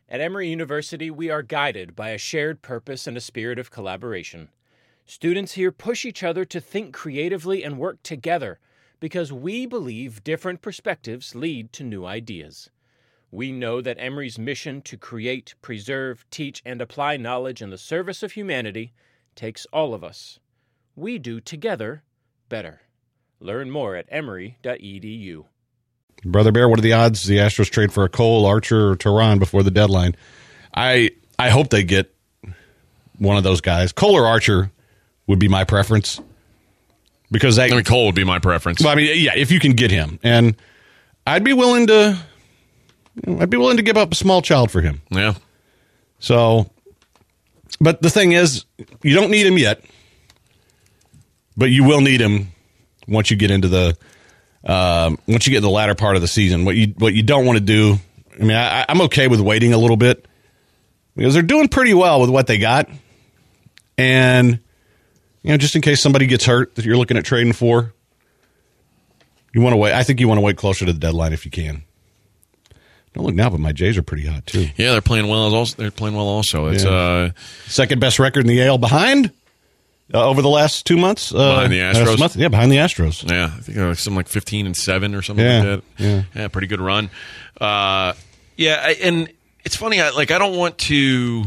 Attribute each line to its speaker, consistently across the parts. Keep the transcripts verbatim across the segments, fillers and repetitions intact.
Speaker 1: At Emory University, we are guided by a shared purpose and a spirit of collaboration. Students here push each other to think creatively and work together because we believe different perspectives lead to new ideas. We know that Emory's mission to create, preserve, teach, and apply knowledge in the service of humanity takes all of us. We do together better. Learn more at emory dot e d u.
Speaker 2: Brother Bear, what are the odds the Astros trade for a Cole, Archer, or Tehran before the deadline? I I hope they get one of those guys. Cole or Archer would be my preference. Because that,
Speaker 3: I mean, Cole would be my preference.
Speaker 2: Well, I mean, yeah, if you can get him. And I'd be willing to you know, I'd be willing to give up a small child for him.
Speaker 3: Yeah.
Speaker 2: So, but the thing is, you don't need him yet. But you will need him once you get into the Um, once you get to the latter part of the season. What you what you don't want to do, I mean, I, I'm okay with waiting a little bit because they're doing pretty well with what they got. And, you know, just in case somebody gets hurt that you're looking at trading for, you want to wait. I think you want to wait closer to the deadline if you can. Don't look now, but my Jays are pretty hot, too.
Speaker 3: Yeah, they're playing well. Also, they're playing well also. It's
Speaker 2: yeah.
Speaker 3: uh,
Speaker 2: second best record in the A L behind. Uh, over the last two months, uh,
Speaker 3: behind the Astros,
Speaker 2: month, yeah, behind the Astros,
Speaker 3: yeah, I think uh, something like fifteen and seven or something
Speaker 2: yeah,
Speaker 3: like that.
Speaker 2: Yeah,
Speaker 3: yeah, pretty good run. Uh, yeah, I, and it's funny. I, like, I don't want to,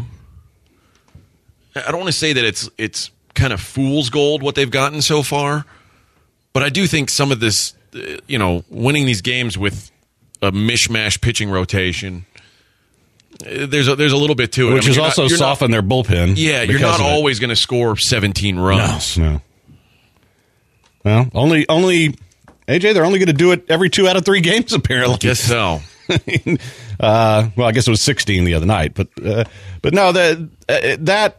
Speaker 3: I don't want to say that it's it's kind of fool's gold what they've gotten so far, but I do think some of this, uh, you know, winning these games with a mishmash pitching rotation. There's a, there's a little bit to it.
Speaker 2: Which
Speaker 3: I mean,
Speaker 2: is
Speaker 3: you're
Speaker 2: also
Speaker 3: not,
Speaker 2: soften
Speaker 3: not,
Speaker 2: their bullpen.
Speaker 3: Yeah, you're not always going to score seventeen runs.
Speaker 2: No, no. Well, only, only, A J, they're only going to do it every two out of three games, apparently.
Speaker 3: I guess so.
Speaker 2: uh, well, I guess it was sixteen the other night. But, uh, but no, the, uh, that,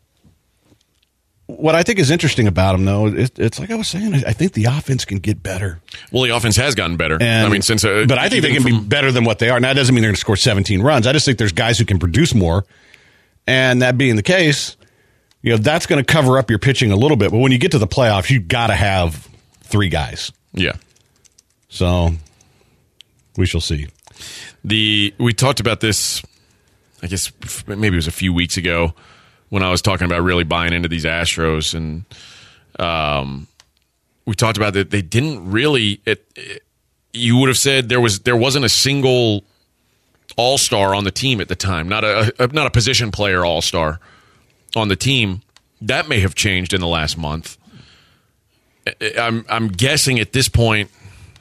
Speaker 2: what I think is interesting about them, though, it, it's like I was saying, I think the offense can get better.
Speaker 3: Well, the offense has gotten better.
Speaker 2: And,
Speaker 3: I mean, since uh,
Speaker 2: but I think they can from, be better than what they are. Now, that doesn't mean they're going to score seventeen runs. I just think there's guys who can produce more. And that being the case, you know, that's going to cover up your pitching a little bit. But when you get to the playoffs, you got to have three guys.
Speaker 3: Yeah.
Speaker 2: So we shall see.
Speaker 3: The we talked about this, I guess maybe it was a few weeks ago, when I was talking about really buying into these Astros, and um, we talked about that they didn't really. It, it, you would have said there was there wasn't a single all-star on the team at the time, not a, a not a position player all-star on the team. That may have changed in the last month. I'm I'm guessing at this point,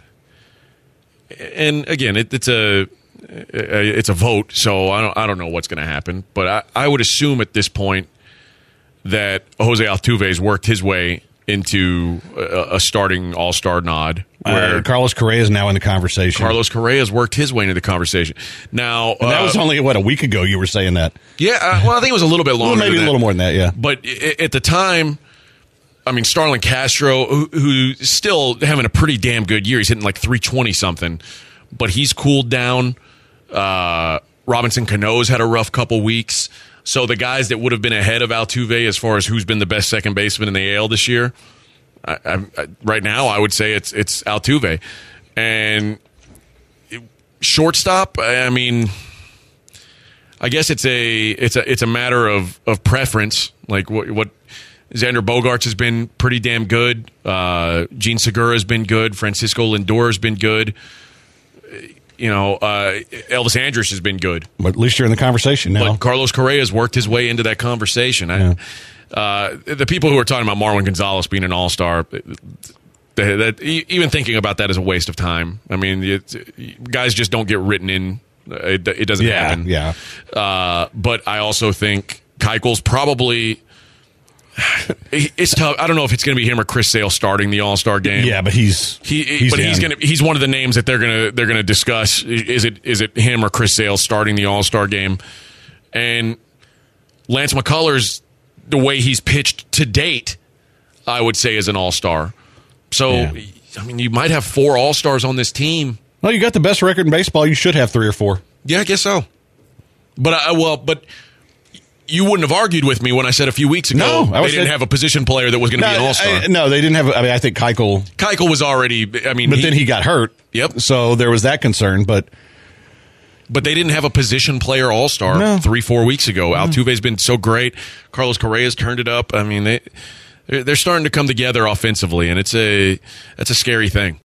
Speaker 3: and again, it, it's a. It's a vote, so I don't. I don't know what's going to happen, but I, I would assume at this point that Jose Altuve has worked his way into a, a starting All-Star nod. Where
Speaker 2: uh, Carlos Correa is now in the conversation.
Speaker 3: Carlos Correa has worked his way into the conversation. Now
Speaker 2: and that uh, was only what a week ago you were saying that.
Speaker 3: Yeah, uh, well, I think it was a little bit longer.
Speaker 2: Well, maybe
Speaker 3: than
Speaker 2: a little
Speaker 3: that.
Speaker 2: more than that. Yeah,
Speaker 3: but at the time. I mean, Starlin Castro, who, who's still having a pretty damn good year. He's hitting like three twenty something, but he's cooled down. Uh, Robinson Cano's had a rough couple weeks. So the guys that would have been ahead of Altuve as far as who's been the best second baseman in the A L this year, I, I, I, right now I would say it's it's Altuve. And it, shortstop, I mean, I guess it's a it's a it's a matter of, of preference. Like what what Xander Bogaerts has been pretty damn good. Uh, Gene Segura has been good. Francisco Lindor has been good. You know, uh, Elvis Andrus has been good.
Speaker 2: But at least you're in the conversation now.
Speaker 3: But Carlos Correa has worked his way into that conversation.
Speaker 2: Yeah.
Speaker 3: I, uh, the people who are talking about Marwin Gonzalez being an all-star, they, that, even thinking about that is a waste of time. I mean, it, guys just don't get written in. It, it doesn't
Speaker 2: yeah,
Speaker 3: happen.
Speaker 2: Yeah.
Speaker 3: Uh, but I also think Keuchel's probably... It's tough. I don't know if it's going to be him or Chris Sale starting the All-Star game.
Speaker 2: Yeah, but he's
Speaker 3: he.
Speaker 2: He's
Speaker 3: but
Speaker 2: in.
Speaker 3: he's going to. He's one of the names that they're going to. They're going to discuss. Is it? Is it him or Chris Sale starting the All-Star game? And Lance McCullers, the way he's pitched to date, I would say is an All-Star. So, yeah. I mean, you might have four All-Stars on this team.
Speaker 2: Well, you got the best record in baseball. You should have three or four.
Speaker 3: Yeah, I guess so. But I well, but. You wouldn't have argued with me when I said a few weeks ago
Speaker 2: no,
Speaker 3: they didn't
Speaker 2: said,
Speaker 3: have a position player that was going to
Speaker 2: no,
Speaker 3: be an all-star.
Speaker 2: I, no, they didn't have. I mean, I think Keuchel.
Speaker 3: Keuchel was already. I mean,
Speaker 2: but
Speaker 3: he,
Speaker 2: then he got hurt.
Speaker 3: Yep.
Speaker 2: So there was that concern. But
Speaker 3: But they didn't have a position player all-star
Speaker 2: No.
Speaker 3: three, four weeks ago. Altuve's been so great. Carlos Correa's turned it up. I mean, they they're starting to come together offensively, and it's a that's a scary thing.